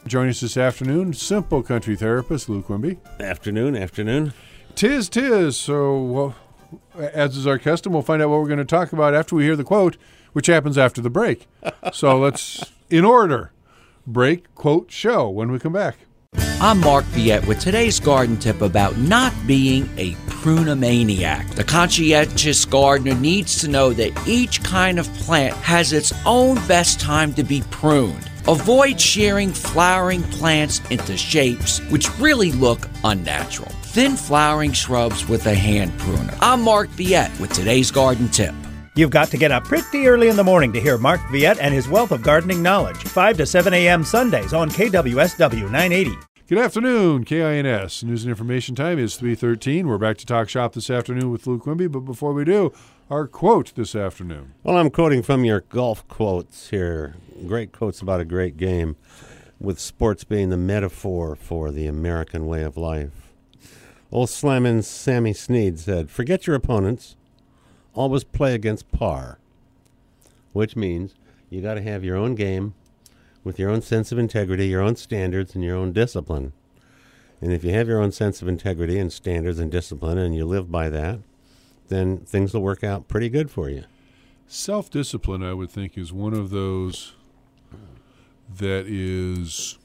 Joining us this afternoon, simple country therapist Lou Quimby. Afternoon. Tis. So, as is our custom, we'll find out what we're going to talk about after we hear the quote, which happens after the break. So let's, in order, break, quote, show when we come back. I'm Mark Viette with today's garden tip about not being a prunamaniac. The conscientious gardener needs to know that each kind of plant has its own best time to be pruned. Avoid shearing flowering plants into shapes which really look unnatural. Thin flowering shrubs with a hand pruner. I'm Mark Viette with today's garden tip. You've got to get up pretty early in the morning to hear Mark Viette and his wealth of gardening knowledge. 5 to 7 a.m. Sundays on KWSW 980. Good afternoon, KINS. News and information time is 3:13. We're back to talk shop this afternoon with Lou Quimby, but before we do, our quote this afternoon. Well, I'm quoting from your golf quotes here. Great quotes about a great game, with sports being the metaphor for the American way of life. Old Slammin' Sammy Snead said, "Forget your opponents. Always play against par," which means you got to have your own game with your own sense of integrity, your own standards, and your own discipline. And if you have your own sense of integrity and standards and discipline and you live by that, then things will work out pretty good for you. Self-discipline, I would think, is one of those that is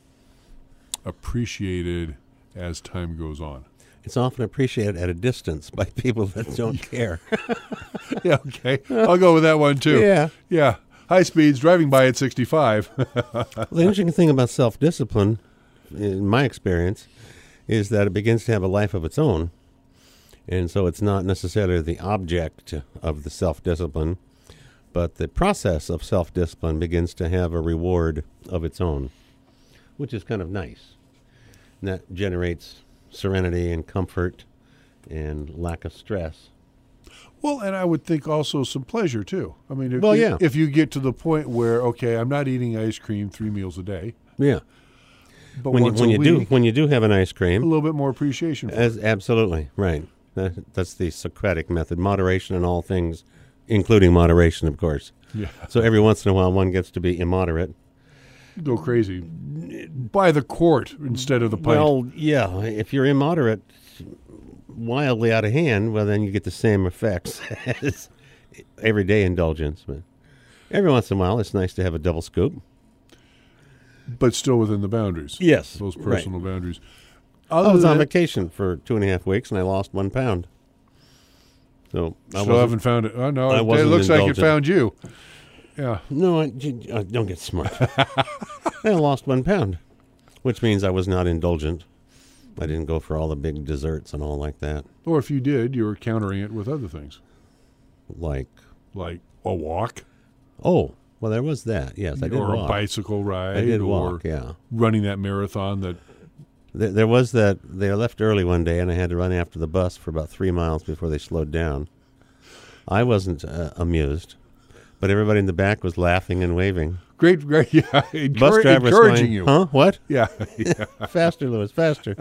appreciated as time goes on. It's often appreciated at a distance by people that don't care. Yeah, okay. I'll go with that one, too. Yeah. High speeds, driving by at 65. The interesting thing about self-discipline, in my experience, is that it begins to have a life of its own. And so it's not necessarily the object of the self-discipline, but the process of self-discipline begins to have a reward of its own, which is kind of nice. And that generates serenity and comfort and lack of stress. Well, and I would think also some pleasure, too. I mean, if you get to the point where, okay, I'm not eating ice cream 3 meals a day. Yeah. But when you do have an ice cream, a little bit more appreciation for it. Absolutely, right. That's the Socratic method. Moderation in all things, including moderation, of course. Yeah. So every once in a while, one gets to be immoderate. Go crazy. By the quart instead of the pint. Well, yeah. If you're immoderate, wildly out of hand, well, then you get the same effects as everyday indulgence. But every once in a while, it's nice to have a double scoop. But still within the boundaries. Yes. Those personal boundaries. I was on vacation for 2.5 weeks, and I lost 1 pound. So I still haven't found it. Oh, no. It looks indulgent. like it found you. Yeah. No, don't get smart. I lost 1 pound, which means I was not indulgent. I didn't go for all the big desserts and all like that. Or if you did, you were countering it with other things. Like a walk. Oh, well, there was that. Yes, I did walk. Or a bicycle ride. I did walk, yeah. Running that marathon that... There was that. They left early one day, and I had to run after the bus for about 3 miles before they slowed down. I wasn't amused, but everybody in the back was laughing and waving. Great, yeah. Bus driver was encouraging going, you. Huh? What? Yeah. Faster, Lewis, faster.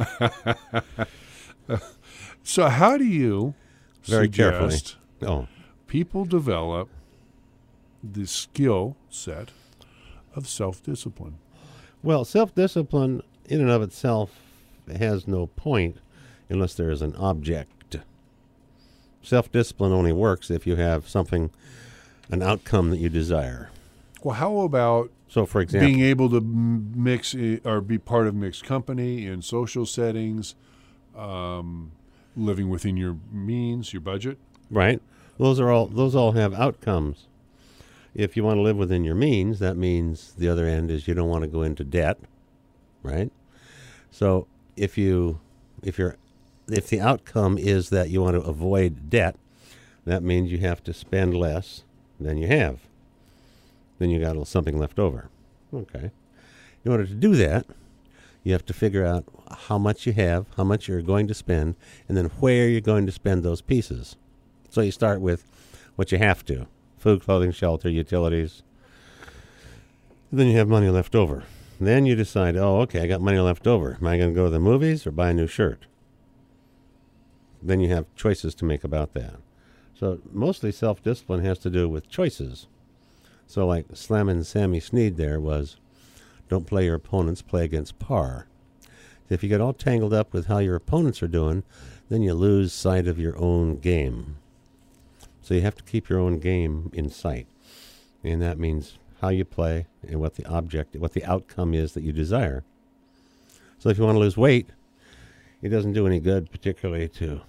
So how do you Very suggest carefully. people develop the skill set of self-discipline? Well, self-discipline in and of itself has no point unless there is an object. Self-discipline only works if you have an outcome that you desire. Well, how about for example, being able to mix or be part of mixed company in social settings, living within your means, your budget? Right. Those all have outcomes. If you want to live within your means, that means the other end is you don't want to go into debt, right? So if the outcome is that you want to avoid debt, that means you have to spend less than you have. Then you got something left over. Okay. In order to do that, you have to figure out how much you have, how much you're going to spend, and then where you're going to spend those pieces. So you start with what you have to: food, clothing, shelter, utilities. Then you have money left over. Then you decide, I got money left over. Am I going to go to the movies or buy a new shirt? Then you have choices to make about that. So mostly self-discipline has to do with choices. So like Slammin' Sammy Snead there was Don't play your opponents, play against par. If you get all tangled up with how your opponents are doing, then you lose sight of your own game. So you have to keep your own game in sight. And that means how you play and what the outcome is that you desire. So if you want to lose weight, it doesn't do any good, particularly to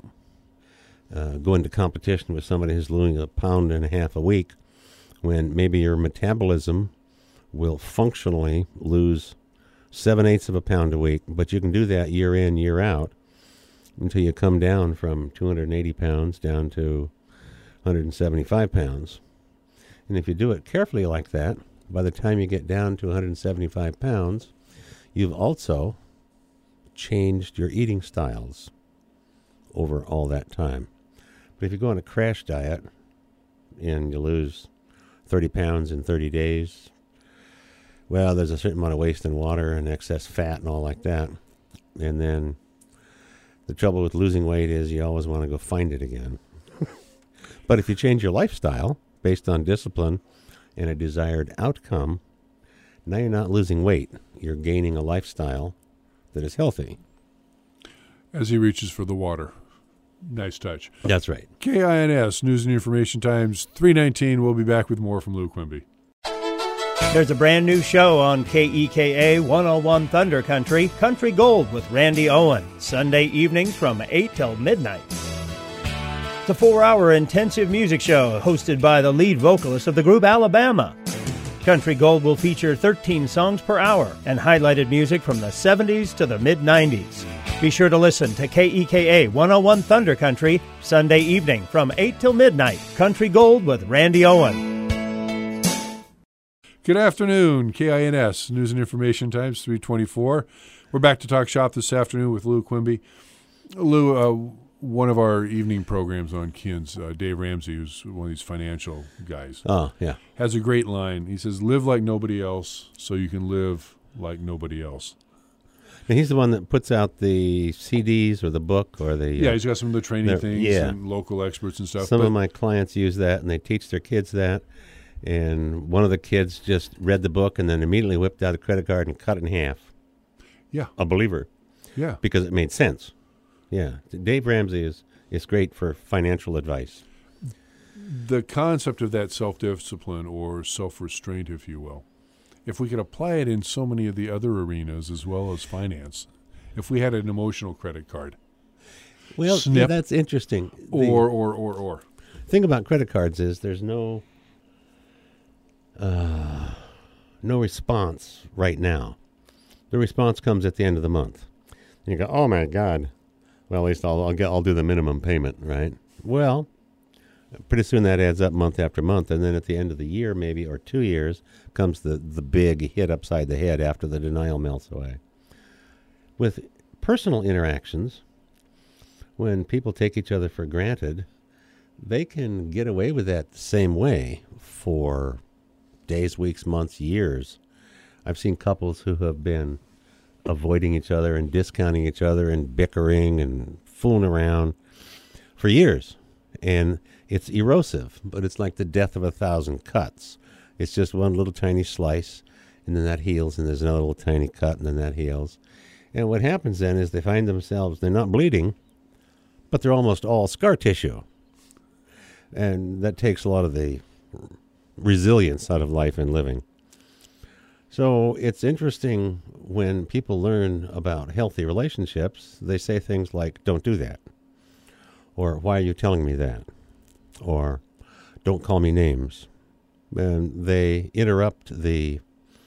go into competition with somebody who's losing 1.5 pounds a week, when maybe your metabolism will functionally lose 7/8 of a pound a week, but you can do that year in, year out, until you come down from 280 pounds down to 175 pounds. And if you do it carefully like that, by the time you get down to 175 pounds, you've also changed your eating styles over all that time. But if you go on a crash diet and you lose 30 pounds in 30 days, well, there's a certain amount of waste in water and excess fat and all like that. And then the trouble with losing weight is you always want to go find it again. But if you change your lifestyle based on discipline and a desired outcome, now you're not losing weight. You're gaining a lifestyle that is healthy. As he reaches for the water. Nice touch. That's right. KINS, News and Information Times, 3:19. We'll be back with more from Lou Quimby. There's a brand new show on KEKA 101 Thunder Country, Country Gold with Randy Owen, Sunday evenings from 8 till midnight. It's a 4-hour intensive music show hosted by the lead vocalist of the group Alabama. Country Gold will feature 13 songs per hour and highlighted music from the 70s to the mid-90s. Be sure to listen to KEKA 101 Thunder Country, Sunday evening from 8 till midnight. Country Gold with Randy Owen. Good afternoon, KINS, News and Information Times, 3:24. We're back to talk shop this afternoon with Lou Quimby. Lou, one of our evening programs on KINS, Dave Ramsey, who's one of these financial guys, has a great line. He says, live like nobody else so you can live like nobody else. And he's the one that puts out the CDs or the book or the... Yeah, he's got some of the training things and local experts and stuff. Some of my clients use that, and they teach their kids that. And one of the kids just read the book and then immediately whipped out a credit card and cut it in half. Yeah. A believer. Yeah. Because it made sense. Yeah. Dave Ramsey is great for financial advice. The concept of that self-discipline or self-restraint, if you will, if we could apply it in so many of the other arenas as well as finance, if we had an emotional credit card. Well, snip, that's interesting. Or. Thing about credit cards is there's no response right now. The response comes at the end of the month. And you go, oh my God. Well, at least I'll do the minimum payment, right? Well, pretty soon that adds up month after month, and then at the end of the year, maybe, or 2 years, comes the big hit upside the head after the denial melts away. With personal interactions, when people take each other for granted, they can get away with that the same way for days, weeks, months, years. I've seen couples who have been avoiding each other and discounting each other and bickering and fooling around for years. And it's erosive, but it's like the death of 1,000 cuts. It's just one little tiny slice, and then that heals, and there's another little tiny cut, and then that heals. And what happens then is they find themselves, they're not bleeding, but they're almost all scar tissue. And that takes a lot of the resilience out of life and living. So it's interesting when people learn about healthy relationships, they say things like, don't do that. Or, why are you telling me that? Or, don't call me names. And they interrupt the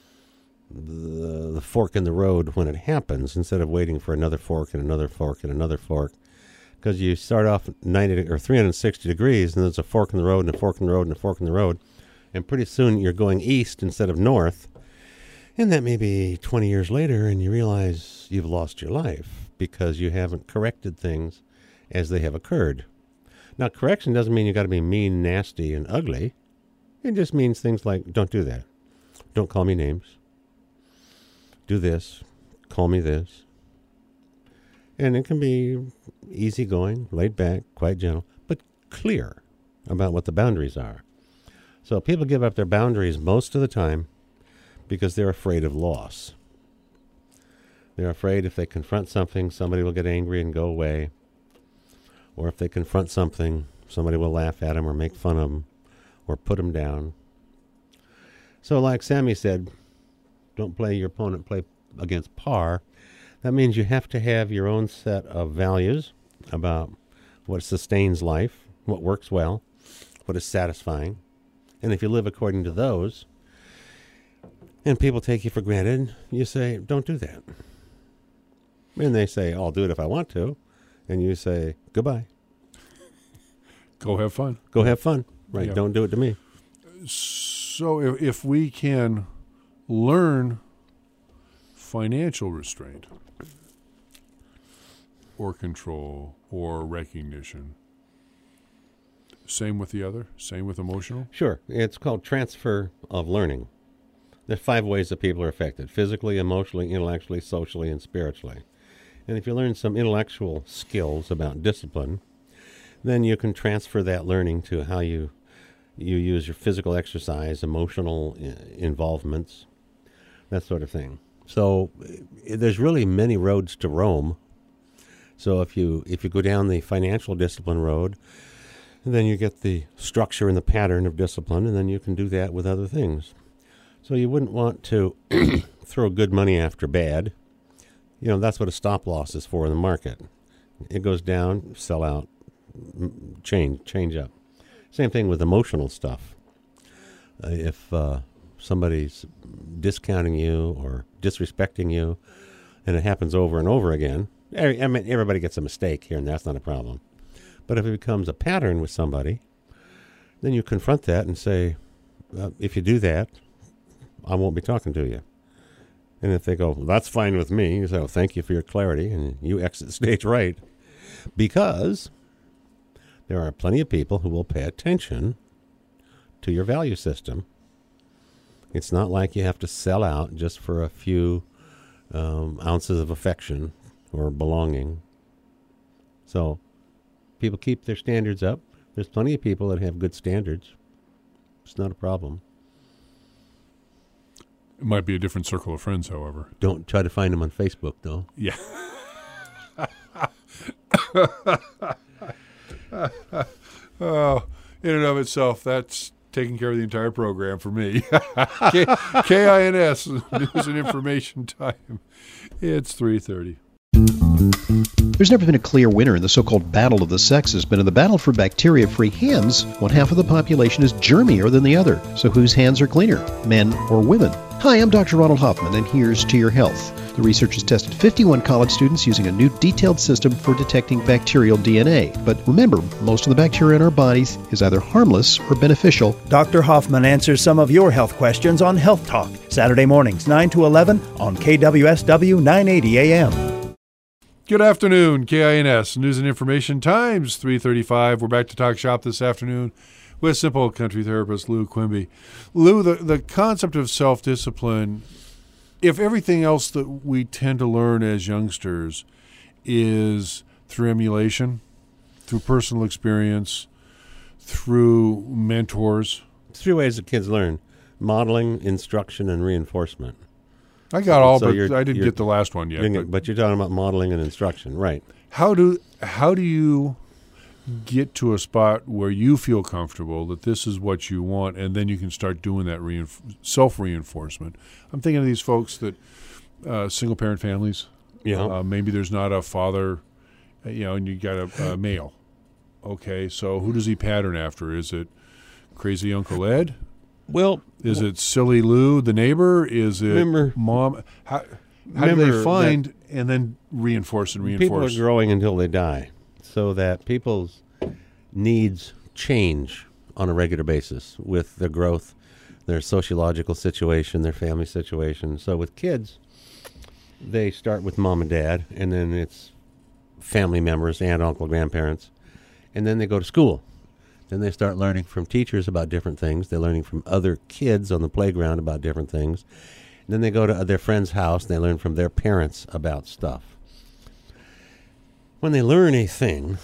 fork in the road when it happens instead of waiting for another fork and another fork and another fork. Because you start off 90 or 360 degrees and there's a fork in the road and a fork in the road and a fork in the road. And pretty soon you're going east instead of north. And that may be 20 years later and you realize you've lost your life because you haven't corrected things as they have occurred. Now, correction doesn't mean you got to be mean, nasty, and ugly. It just means things like, don't do that. Don't call me names. Do this. Call me this. And it can be easygoing, laid back, quite gentle, but clear about what the boundaries are. So people give up their boundaries most of the time because they're afraid of loss. They're afraid if they confront something, somebody will get angry and go away. Or if they confront something, somebody will laugh at them or make fun of them or put them down. So like Sammy said, don't play your opponent, play against par. That means you have to have your own set of values about what sustains life, what works well, what is satisfying. And if you live according to those, and people take you for granted, you say, don't do that. And they say, I'll do it if I want to. And you say, goodbye. Go have fun. Go have fun. Right. Yeah. Don't do it to me. So if we can learn financial restraint or control or recognition, same with the other? Same with emotional? Sure. It's called transfer of learning. There's 5 ways that people are affected: physically, emotionally, intellectually, socially, and spiritually. And if you learn some intellectual skills about discipline, then you can transfer that learning to how you use your physical exercise, emotional involvements, that sort of thing. So there's really many roads to Rome. So if you go down the financial discipline road, then you get the structure and the pattern of discipline, and then you can do that with other things. So you wouldn't want to throw good money after bad. You know, that's what a stop loss is for in the market. It goes down, sell out, change up. Same thing with emotional stuff. If somebody's discounting you or disrespecting you, and it happens over and over again, I mean, everybody gets a mistake here, and that's not a problem. But if it becomes a pattern with somebody, then you confront that and say, if you do that, I won't be talking to you. And if they go, well, that's fine with me, you say, well, thank you for your clarity, and you exit the stage right. Because there are plenty of people who will pay attention to your value system. It's not like you have to sell out just for a few ounces of affection or belonging. So people keep their standards up. There's plenty of people that have good standards. It's not a problem. It might be a different circle of friends, however. Don't try to find them on Facebook, though. Yeah. Oh, in and of itself, that's taking care of the entire program for me. KINS, News and Information Time. It's 3:30. There's never been a clear winner in the so-called battle of the sexes, but in the battle for bacteria-free hands, one half of the population is germier than the other. So whose hands are cleaner, men or women? Hi, I'm Dr. Ronald Hoffman, and here's To Your Health. The researchers tested 51 college students using a new detailed system for detecting bacterial DNA. But remember, most of the bacteria in our bodies is either harmless or beneficial. Dr. Hoffman answers some of your health questions on Health Talk, Saturday mornings 9 to 11 on KWSW 980 AM. Good afternoon, KINS, News and Information Times, 3:35. We're back to talk shop this afternoon with Simple Country therapist Lou Quimby. Lou, the concept of self-discipline, if everything else that we tend to learn as youngsters is through emulation, through personal experience, through mentors. 3 ways that kids learn: modeling, instruction, and reinforcement. I got all, So but I didn't get the last one yet. But you're talking about modeling and instruction, right? How do you get to a spot where you feel comfortable that this is what you want, and then you can start doing that self-reinforcement? I'm thinking of these folks that single-parent families. Yeah. Maybe there's not a father, and you got a male. Okay, so who does he pattern after? Is it crazy Uncle Ed? Well, Is it silly Lou, the neighbor? Is it mom? How do they find and then reinforce and reinforce? People are growing until they die, so that people's needs change on a regular basis with their growth, their sociological situation, their family situation. So with kids, they start with mom and dad, and then it's family members, aunt, uncle, grandparents, and then they go to school. Then they start learning from teachers about different things. They're learning from other kids on the playground about different things. And then they go to their friend's house and they learn from their parents about stuff. When they learn a thing,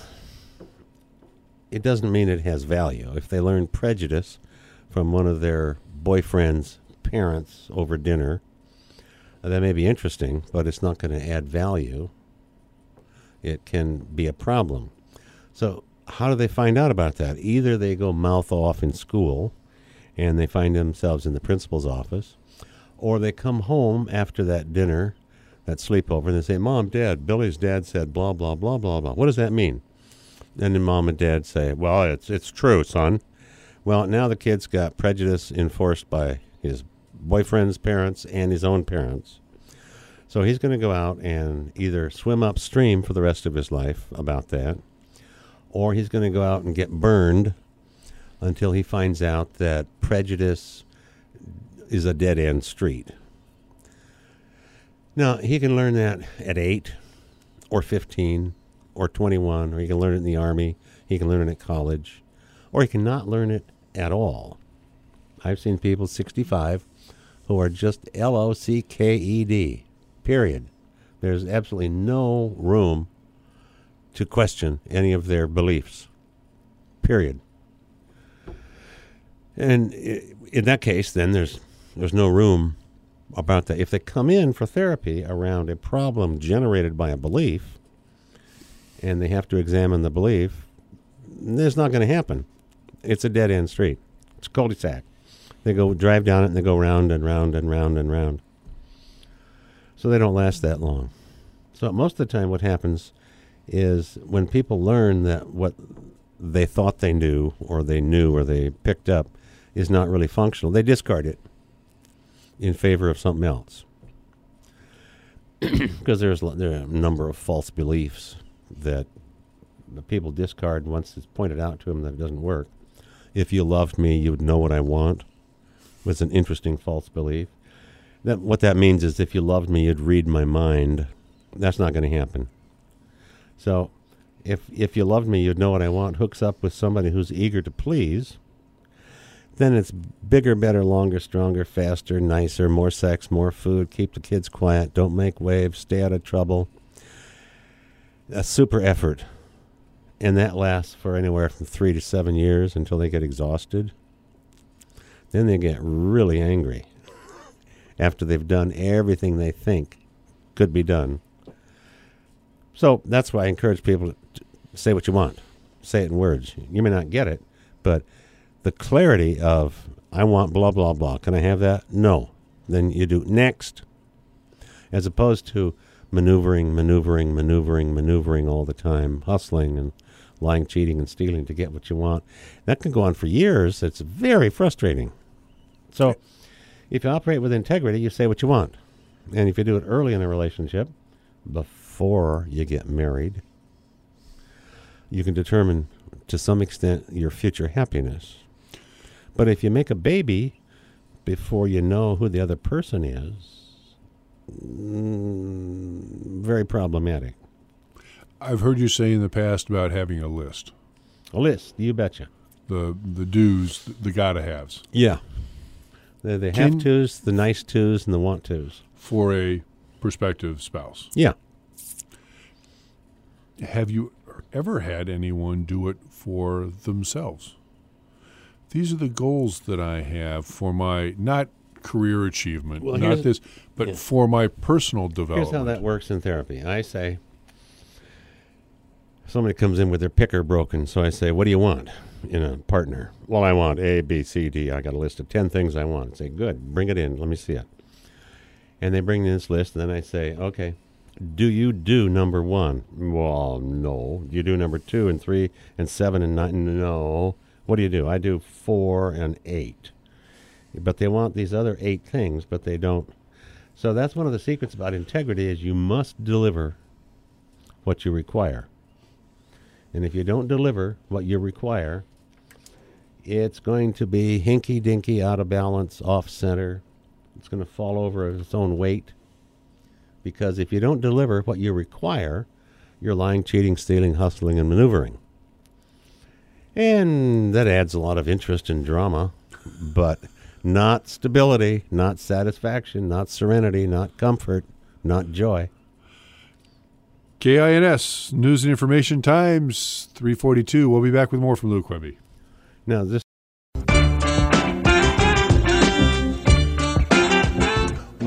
it doesn't mean it has value. If they learn prejudice from one of their boyfriend's parents over dinner. That may be interesting, but it's not going to add value. It can be a problem. So how do they find out about that? Either they go mouth off in school and they find themselves in the principal's office, or they come home after that dinner, that sleepover, and they say, Mom, Dad, Billy's dad said blah, blah, blah, blah, blah. What does that mean? And then Mom and Dad say, well, it's true, son. Well, now the kid's got prejudice enforced by his boyfriend's parents and his own parents. So he's going to go out and either swim upstream for the rest of his life about that, or he's going to go out and get burned until he finds out that prejudice is a dead-end street. Now, he can learn that at 8 or 15 or 21, or he can learn it in the Army, he can learn it at college, or he cannot learn it at all. I've seen people 65 who are just LOCKED, period. There's absolutely no room to question any of their beliefs, period. And in that case, then there's no room about that. If they come in for therapy around a problem generated by a belief, and they have to examine the belief, it's not going to happen. It's a dead-end street. It's a cul-de-sac. They go drive down it, and they go round and round and round and round. So they don't last that long. So most of the time what happens is when people learn that what they thought they knew or they picked up is not really functional, they discard it in favor of something else. Because there are a number of false beliefs that the people discard once it's pointed out to them that it doesn't work. If you loved me, you would know what I want. Was an interesting false belief. What that means is if you loved me, you'd read my mind. That's not going to happen. So if you loved me, you'd know what I want, hooks up with somebody who's eager to please, then it's bigger, better, longer, stronger, faster, nicer, more sex, more food, keep the kids quiet, don't make waves, stay out of trouble. A super effort. And that lasts for anywhere from 3 to 7 years until they get exhausted. Then they get really angry after they've done everything they think could be done. So that's why I encourage people to say what you want. Say it in words. You may not get it, but the clarity of, I want blah, blah, blah. Can I have that? No. Then you do next. As opposed to maneuvering all the time, hustling and lying, cheating, and stealing to get what you want. That can go on for years. It's very frustrating. So if you operate with integrity, you say what you want. And if you do it early in a relationship, before you get married, you can determine to some extent your future happiness. But if you make a baby before you know who the other person is, very problematic. I've heard you say in the past about having a list. A list, you betcha. The do's, the gotta haves. Yeah. The have to's, the nice to's, and the want to's. For a prospective spouse. Yeah. Have you ever had anyone do it for themselves? These are the goals that I have for my, not career achievement, not this, but for my personal development. Here's how that works in therapy. I say, somebody comes in with their picker broken, so I say, what do you want in a partner? Well, I want A, B, C, D. I got a list of 10 things I want. I say, good, bring it in. Let me see it. And they bring in this list, and then I say, okay, do you do number 1? Well, no. Do you do number 2 and 3 and 7 and 9? No. What do you do? I do 4 and 8. But they want these other 8 things, but they don't. So that's one of the secrets about integrity is you must deliver what you require. And if you don't deliver what you require, it's going to be hinky-dinky, out of balance, off-center. It's going to fall over of its own weight. Because if you don't deliver what you require, you're lying, cheating, stealing, hustling, and maneuvering. And that adds a lot of interest and drama, but not stability, not satisfaction, not serenity, not comfort, not joy. KINS, News and Information Times, 342. We'll be back with more from Lou Quimby. Now, this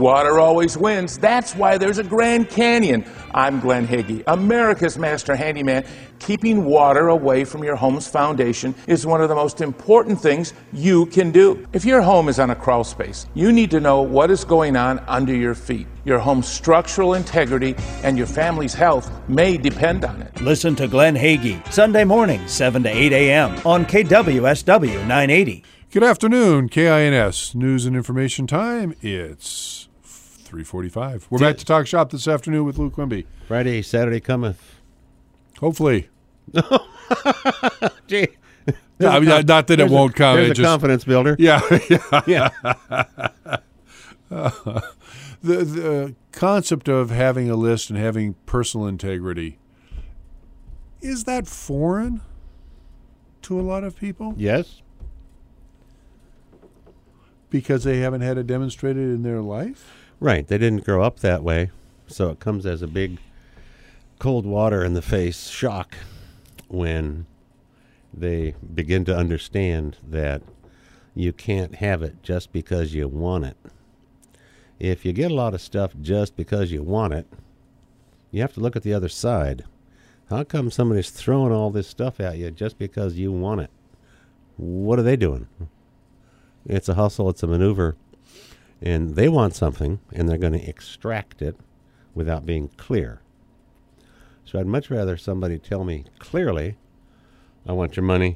Water always wins. That's why there's a Grand Canyon. I'm Glenn Hagee, America's master handyman. Keeping water away from your home's foundation is one of the most important things you can do. If your home is on a crawl space, you need to know what is going on under your feet. Your home's structural integrity and your family's health may depend on it. Listen to Glenn Hagee, Sunday mornings, 7 to 8 a.m. on KWSW 980. Good afternoon, KINS. News and information time. It's 3:45. We're back to Talk Shop this afternoon with Lou Quimby. Friday, Saturday cometh. Hopefully. Gee. I mean, not that it won't come. There's It a confidence builder. Yeah. Yeah. The concept of having a list and having personal integrity, is that foreign to a lot of people? Yes. Because they haven't had it demonstrated in their life? Right. They didn't grow up that way, so it comes as a big cold water in the face shock when they begin to understand that you can't have it just because you want it. If you get a lot of stuff just because you want it, you have to look at the other side. How come somebody's throwing all this stuff at you just because you want it? What are they doing? It's a hustle, it's a maneuver, and they want something, and they're going to extract it without being clear. So I'd much rather somebody tell me clearly, I want your money,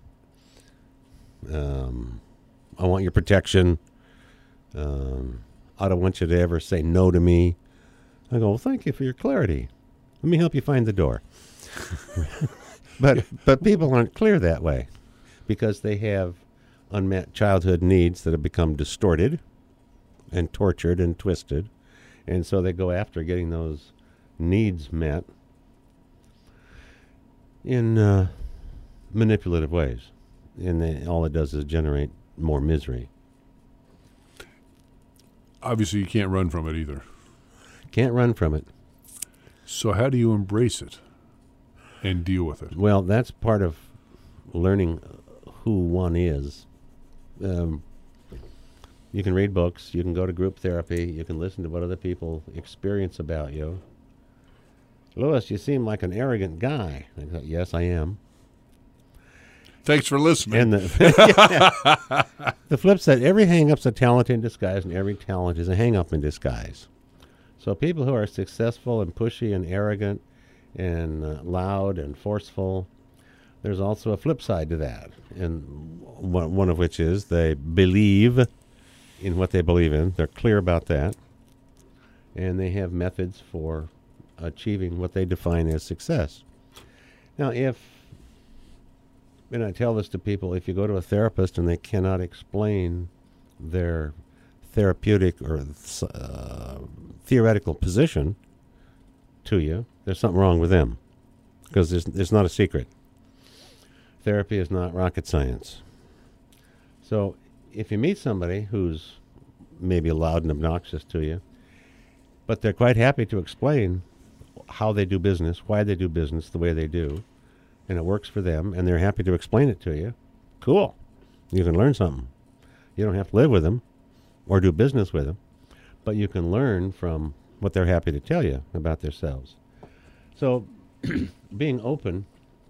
I want your protection, I don't want you to ever say no to me. I go, well, thank you for your clarity. Let me help you find the door. But people aren't clear that way because they have unmet childhood needs that have become distorted and tortured and twisted. And so they go after getting those needs met in manipulative ways. And all it does is generate more misery. Obviously, you can't run from it either. Can't run from it. So how do you embrace it and deal with it? Well, that's part of learning who one is. You can read books, you can go to group therapy, you can listen to what other people experience about you. Louis, you seem like an arrogant guy. I thought, yes, I am. Thanks for listening. And the flip side, every hang-up's a talent in disguise, and every talent is a hang-up in disguise. So people who are successful and pushy and arrogant and loud and forceful, there's also a flip side to that. And one of which is they believe in what they believe in. They're clear about that. And they have methods for achieving what they define as success. Now, and I tell this to people, if you go to a therapist and they cannot explain their therapeutic or theoretical position to you, there's something wrong with them, because there's not a secret. Therapy is not rocket science. So if you meet somebody who's maybe loud and obnoxious to you, but they're quite happy to explain how they do business, why they do business the way they do, and it works for them, and they're happy to explain it to you, cool. You can learn something. You don't have to live with them or do business with them, but you can learn from what they're happy to tell you about themselves. So being open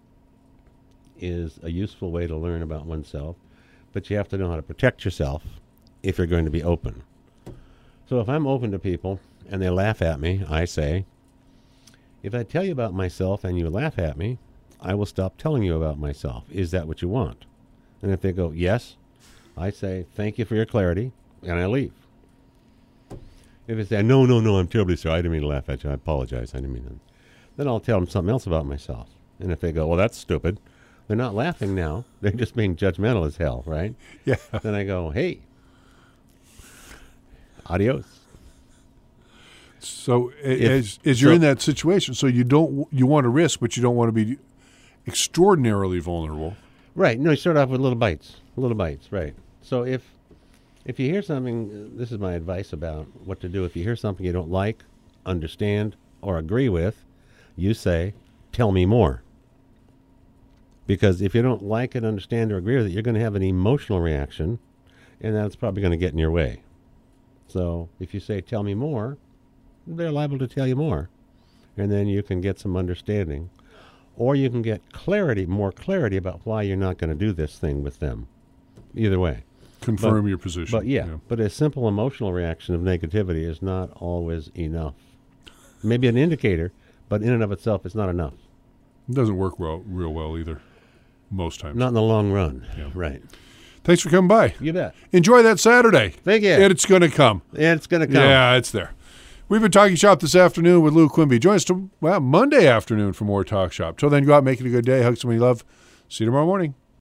is a useful way to learn about oneself, but you have to know how to protect yourself if you're going to be open. So if I'm open to people and they laugh at me, I say, if I tell you about myself and you laugh at me, I will stop telling you about myself. Is that what you want? And if they go, yes, I say, thank you for your clarity, and I leave. If they say, no, I'm terribly sorry, I didn't mean to laugh at you, I apologize, I didn't mean to. Then I'll tell them something else about myself. And if they go, well, that's stupid, they're not laughing now, they're just being judgmental as hell, right? Yeah. Then I go, hey, adios. So as you're in that situation, so you want to risk, but you don't want to be extraordinarily vulnerable. Right. No, you start off with little bites, right. So if you hear something, this is my advice about what to do. If you hear something you don't like, understand, or agree with, you say, tell me more. Because if you don't like it, understand, or agree with it, you're going to have an emotional reaction, and that's probably going to get in your way. So if you say, tell me more, they're liable to tell you more. And then you can get some understanding. Or you can get more clarity about why you're not going to do this thing with them. Either way. Confirm your position. But but a simple emotional reaction of negativity is not always enough. Maybe an indicator, but in and of itself, it's not enough. It doesn't work real well either, most times. Not in the long run. Yeah. Right. Thanks for coming by. You bet. Enjoy that Saturday. Thank you. And it's going to come. It's going to come. Yeah, it's there. We've been Talking Shop this afternoon with Lou Quimby. Join us Monday afternoon for more Talk Shop. Till then, go out, make it a good day. Hug somebody you love. See you tomorrow morning.